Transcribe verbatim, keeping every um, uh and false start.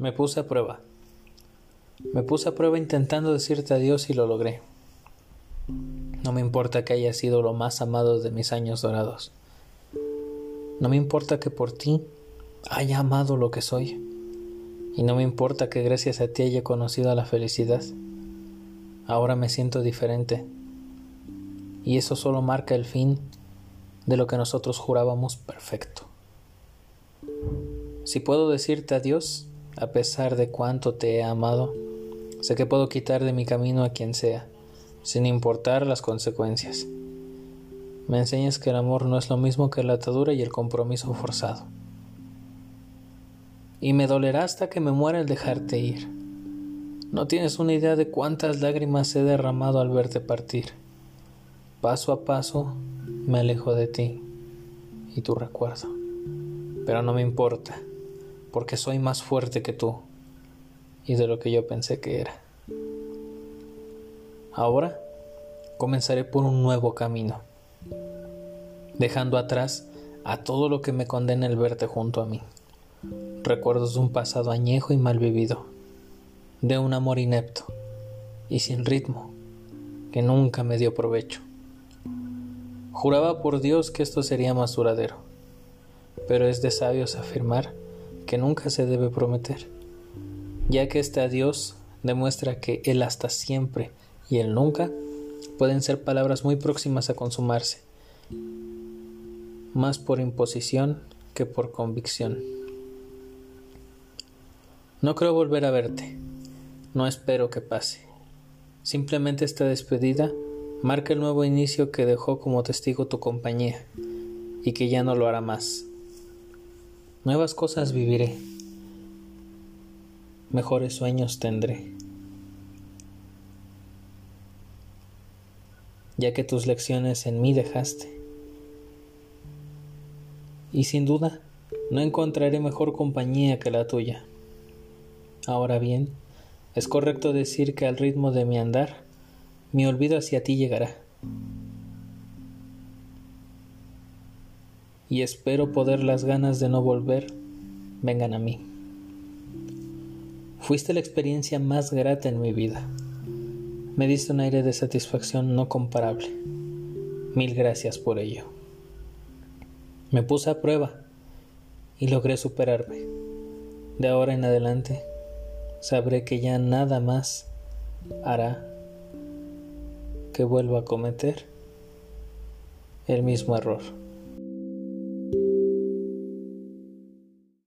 Me puse a prueba. Me puse a prueba intentando decirte adiós y lo logré. No me importa que hayas sido lo más amado de mis años dorados. No me importa que por ti haya amado lo que soy. Y no me importa que gracias a ti haya conocido a la felicidad. Ahora me siento diferente. Y eso solo marca el fin de lo que nosotros jurábamos perfecto. Si puedo decirte adiós, a pesar de cuánto te he amado, sé que puedo quitar de mi camino a quien sea, sin importar las consecuencias. Me enseñas que el amor no es lo mismo que la atadura y el compromiso forzado. Y me dolerá hasta que me muera el dejarte ir. No tienes una idea de cuántas lágrimas he derramado al verte partir. Paso a paso me alejo de ti y tu recuerdo. Pero no me importa, porque soy más fuerte que tú y de lo que yo pensé que era. Ahora comenzaré por un nuevo camino, dejando atrás a todo lo que me condena el verte junto a mí. Recuerdos de un pasado añejo y mal vivido, de un amor inepto y sin ritmo que nunca me dio provecho. Juraba por Dios que esto sería más duradero, pero es de sabios afirmar que nunca se debe prometer, ya que este adiós demuestra que el hasta siempre y el nunca pueden ser palabras muy próximas a consumarse, más por imposición que por convicción. No creo volver a verte, no espero que pase. Simplemente esta despedida marca el nuevo inicio que dejó como testigo tu compañía y que ya no lo hará más. Nuevas cosas viviré, mejores sueños tendré, ya que tus lecciones en mí dejaste. Y sin duda, no encontraré mejor compañía que la tuya. Ahora bien, es correcto decir que al ritmo de mi andar, mi olvido hacia ti llegará. Y espero poder las ganas de no volver vengan a mí. Fuiste la experiencia más grata en mi vida. Me diste un aire de satisfacción no comparable. Mil gracias por ello. Me puse a prueba y logré superarme. De ahora en adelante, sabré que ya nada más hará que vuelva a cometer el mismo error.